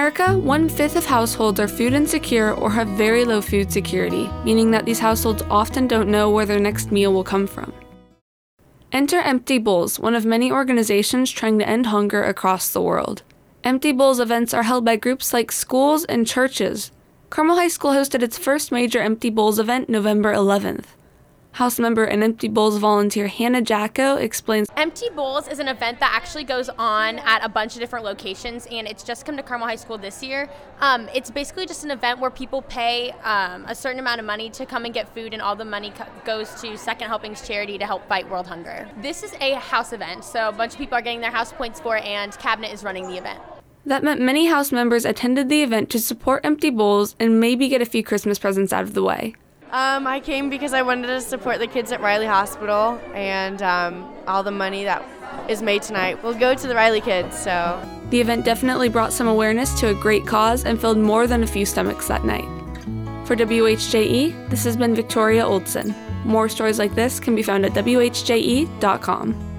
America, 1/5 of households are food insecure or have very low food security, meaning that these households often don't know where their next meal will come from. Enter Empty Bowls, one of many organizations trying to end hunger across the world. Empty Bowls events are held by groups like schools and churches. Carmel High School hosted its first major Empty Bowls event November 11th. House member and Empty Bowls volunteer Hannah Jacko explains, Empty Bowls is an event that actually goes on at a bunch of different locations, and it's just come to Carmel High School this year. It's basically just an event where people pay a certain amount of money to come and get food, and all the money goes to Second Helpings charity to help fight world hunger. This is a house event, so a bunch of people are getting their house points for it, and Cabinet is running the event. That meant many house members attended the event to support Empty Bowls and maybe get a few Christmas presents out of the way. I came because I wanted to support the kids at Riley Hospital, and all the money that is made tonight will go to the Riley kids. So the event definitely brought some awareness to a great cause and filled more than a few stomachs that night. For WHJE, this has been Victoria Oldson. More stories like this can be found at WHJE.com.